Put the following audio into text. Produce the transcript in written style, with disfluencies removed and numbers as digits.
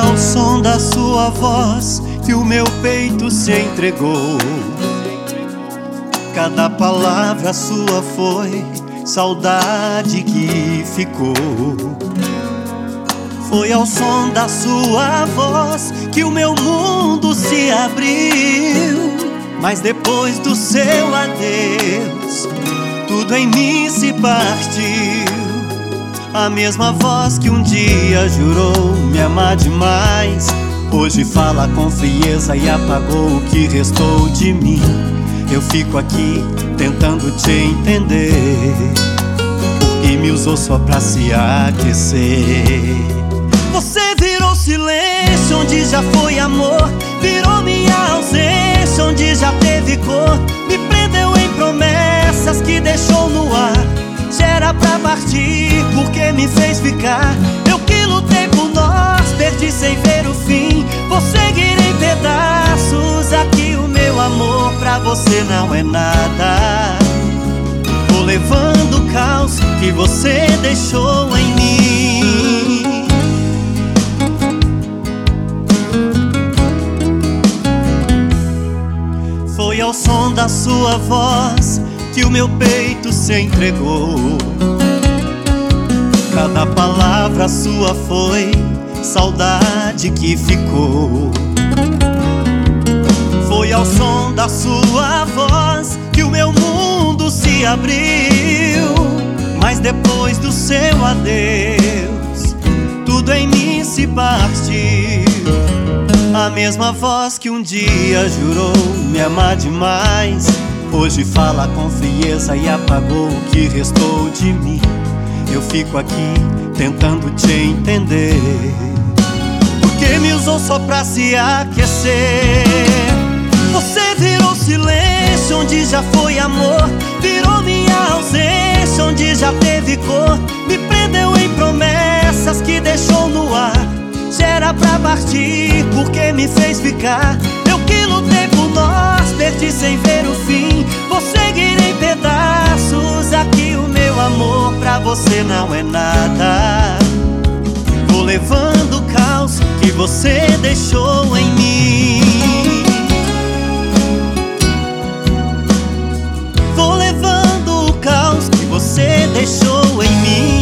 ao som da sua voz que o meu peito se entregou. Cada palavra sua foi saudade que ficou. Foi ao som da sua voz que o meu mundo se abriu. Mas depois do seu adeus, tudo em mim se partiu. A mesma voz que um dia jurou me amar demais, hoje fala com frieza e apagou o que restou de mim. Eu fico aqui tentando te entender, porque me usou só pra se aquecer. Você virou silêncio onde já foi amor, virou minha ausência onde já teve cor. Me prendeu em promessas que deixou no ar. Já era pra partir porque me fez ficar. Eu que lutei por nós, perdi sem ver o fim. Vou seguir em pedaços aqui o meu amor, pra você não é nada. Vou levando o caos que você deixou em mim. Foi ao som da sua voz que o meu peito se entregou. Cada palavra sua foi saudade que ficou. Foi ao som da sua voz que o meu mundo se abriu. Mas depois do seu adeus, tudo em mim se partiu. A mesma voz que um dia jurou me amar demais, hoje fala com frieza e apagou o que restou de mim. Eu fico aqui tentando te entender, porque me usou só pra se aquecer. Você virou silêncio onde já foi amor, virou minha ausência onde já teve cor. Me prendeu em promessas que deixou no ar. Já era pra partir porque me fez ficar. Eu que lutei por nós, perdi sem ver o fim. Vou seguir em pedaços aqui o meu amor, pra você não é nada. Vou levando o caos que você deixou em mim. Vou levando o caos que você deixou em mim.